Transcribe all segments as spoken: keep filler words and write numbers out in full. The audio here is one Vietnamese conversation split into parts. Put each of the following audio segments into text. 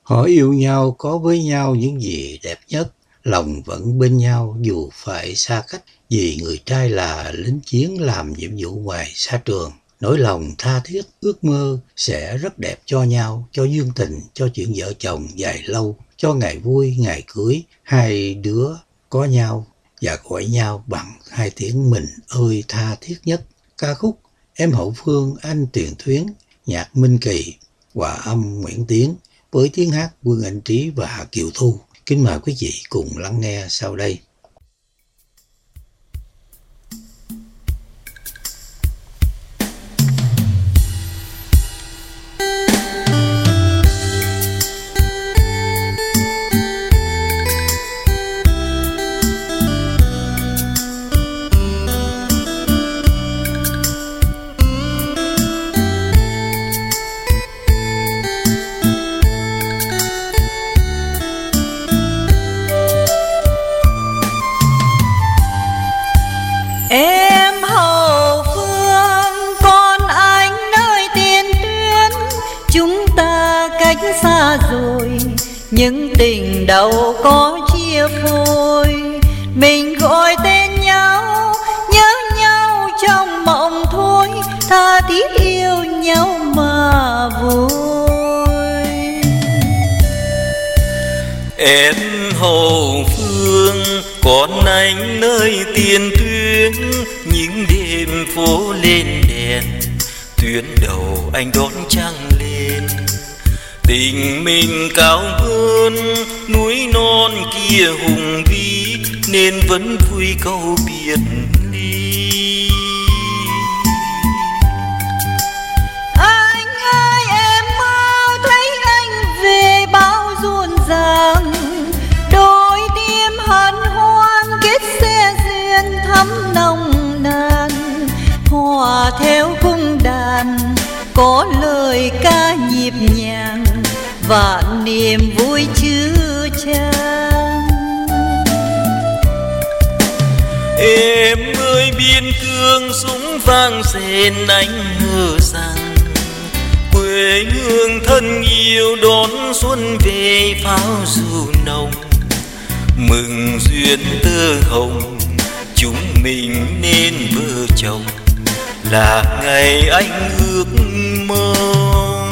Họ yêu nhau, có với nhau những gì đẹp nhất, lòng vẫn bên nhau dù phải xa cách, vì người trai là lính chiến làm nhiệm vụ ngoài xa trường. Nỗi lòng tha thiết ước mơ sẽ rất đẹp cho nhau, cho duyên tình, cho chuyện vợ chồng dài lâu, cho ngày vui, ngày cưới, hai đứa có nhau và gọi nhau bằng hai tiếng mình ơi tha thiết nhất. Ca khúc Em Hậu Phương, Anh Tiền Thuyến, nhạc Minh Kỳ, hòa âm Nguyễn Tiến, với tiếng hát Vương Anh Trí và Hà Kiều Thu. Kính mời quý vị cùng lắng nghe sau đây. Xa rồi những tình đâu có chia phôi, mình gọi tên nhau nhớ nhau trong mộng thôi, tha thiết yêu nhau mà vui. Em Hậu Phương, còn anh nơi Tiền Tuyến, những đêm phố lên đèn, tuyến đầu anh đón trăng lên. Tình mình cao hơn núi non kia hùng vĩ, nên vẫn vui câu biệt ly. Anh ơi em mơ thấy anh về bao rộn ràng, đôi tim hân hoan kết xe duyên thắm nồng nàn, hòa theo cung đàn có lời ca nhịp nhàng và niềm vui chứa chan. Em ơi biên cương súng vang rền, anh ngờ rằng quê hương thân yêu đón xuân về pháo dù nồng. Mừng duyên tơ hồng chúng mình nên vợ chồng, là ngày anh ước mong.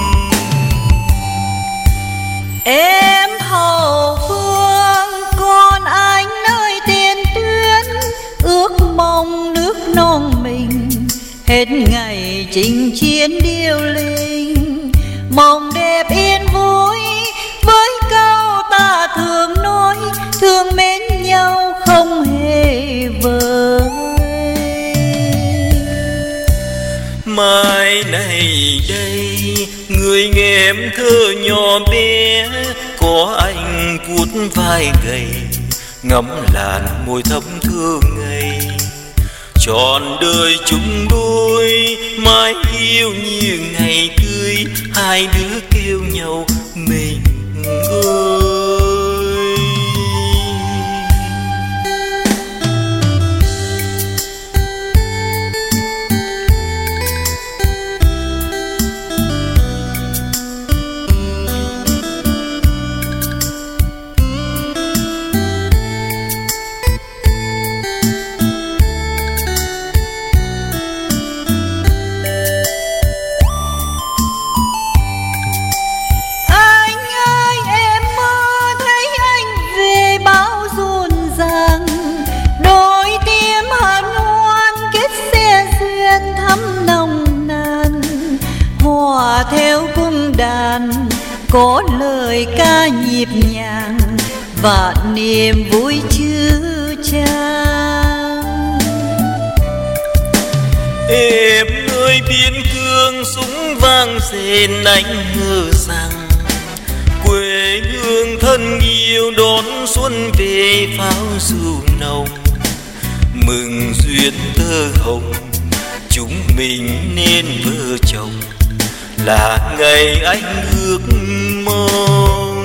Em Hậu Phương, con anh nơi Tiền Tuyến, ước mong nước non mình hết ngày chinh chiến điêu linh. Mong đẹp yên vui với câu ta thường nói, thương mến nhau không hề vơi. Mai này đây người nghe em thơ nhỏ bé, có anh vuốt vai gầy, ngắm làn môi thấm thương ngây. Trọn đời chung đôi mãi yêu như ngày cưới, hai đứa kêu nhau mình ơi. Theo cung đàn có lời ca nhịp nhàng và niềm vui chứa chan. Em ơi biên cương súng vang rền, anh ngờ rằng quê hương thân yêu đón xuân về pháo dù nồng. Mừng duyên tơ hồng chúng mình nên vợ chồng, là ngày anh ước mong.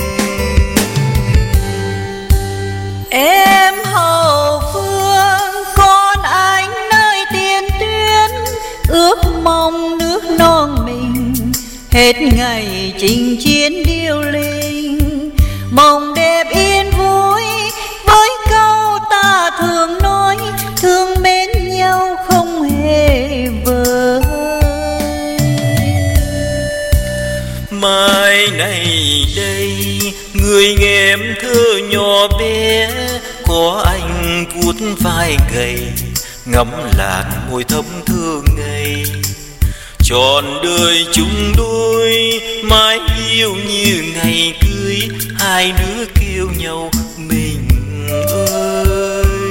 Em Hậu Phương, con anh nơi Tiền Tuyến, ước mong nước non mình hết ngày chinh chiến điêu linh. Mộng đẹp yên vui với câu ta thường nói, thương mến nhau không hề vơi. Mai này đây người nghe em thơ nhỏ bé, có anh vuốt vai gầy ngắm làn môi thấm thương ngây. Trọn đời chung đôi mãi yêu như ngày cưới, hai đứa kêu nhau mình ơi.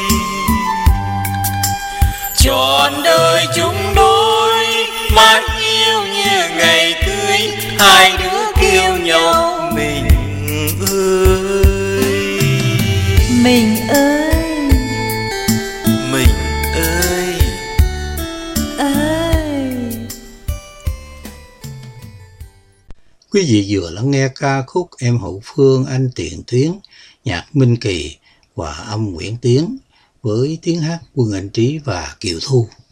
Trọn đời chung đôi mãi yêu như ngày cưới, hai đứa kêu nhau mình ơi. Mình ơi, mình ơi, ơi. Quý vị vừa lắng nghe ca khúc Em Hậu Phương Anh Tiền Tuyến, nhạc Minh Kỳ, hòa âm Nguyễn Tiến với tiếng hát Quân Anh Trí và Kiều Thu.